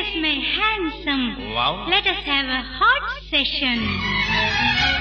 is my handsome. Wow. Let us have a hot session.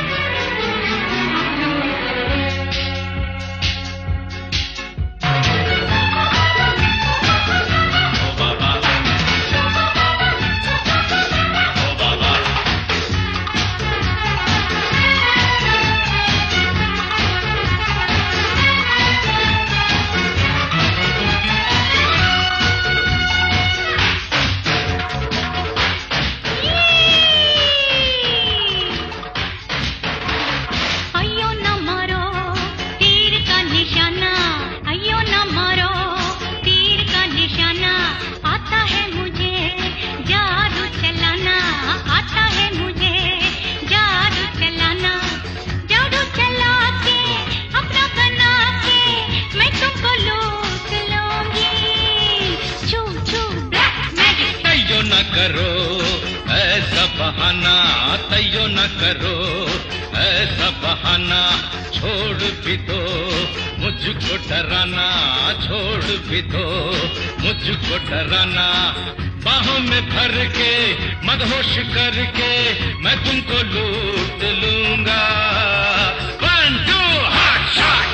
करो ऐसा बहाना, तैयो न करो ऐसा बहाना, छोड़ भी दो मुझको डराना, छोड़ भी दो मुझको डराना, बाहों में भर के मदहोश करके मैं तुमको लूट लूंगा। 1 2 हॉट शॉट।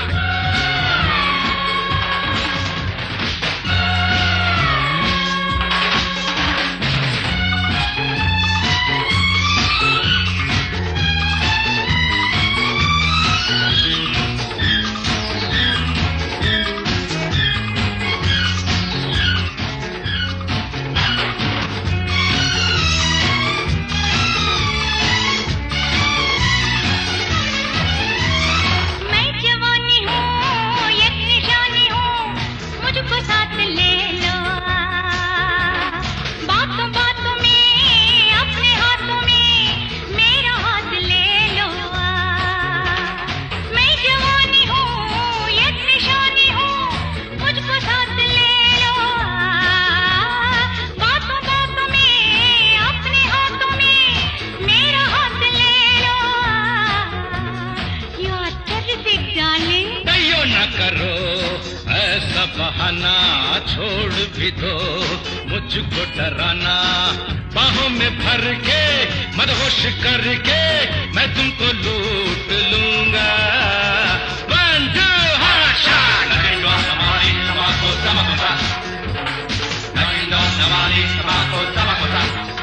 करो ऐसा बहाना, छोड़ भी दो मुझको डराना, बाहों में भर के मदहोश करके मैं तुमको लूट लूंगा। 1 2 हॉट शॉट। नगिंदो समारी समाको समाकोता, नगिंदो समारी समाको समाकोता।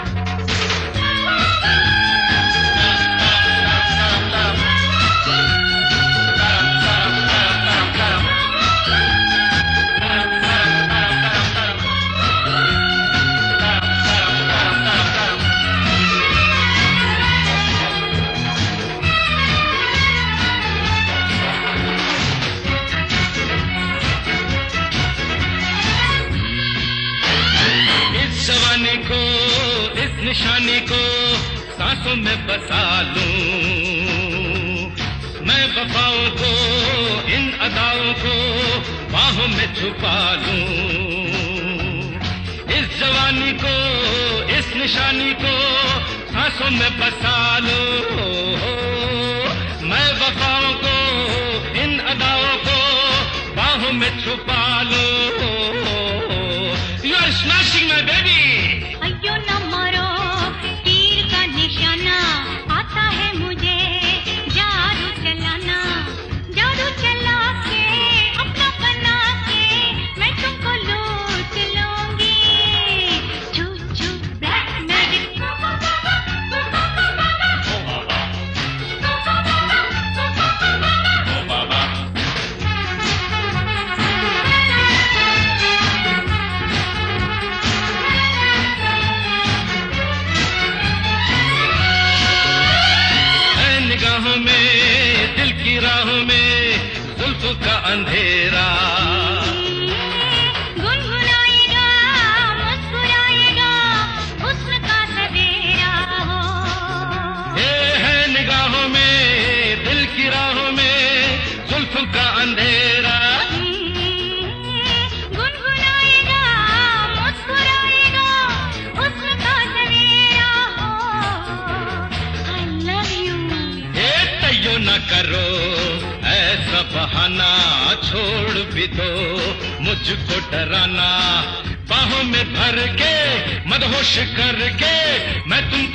जवानी को इस निशानी को सांसों में बसा लूं, मैं वफाओं को इन अदाओं को बाहों में छुपा लूं, इस जवानी को इस निशानी को सांसों में बसा लूं, मैं वफाओं को इन अदाओं को बाहों में छुपा लूं। You are smashing my baby. अयो न मरो, तीर का निशाना आता है मुझे, जादू चलाना, जादू चला के अपना बना के मैं तुमको लूट लूंगी। छू छू ब्लैक मैजिक। निगाहों में दिल की राहों में जुल्फों का अंधेरा, गुनगुनाएगा मुस्कुराएगा हुस्न का सवेरा हो। ये है निगाहों में दिल की राहों में जुल्फों का अंधेरा, गुनगुनाएगा मुस्कुराएगा हुस्न का सवेरा हो। I love you। तैयो न करो ऐसा बहाना, छोड़ भी दो मुझको डराना, बाहों में भर के मदहोश करके मैं तुमको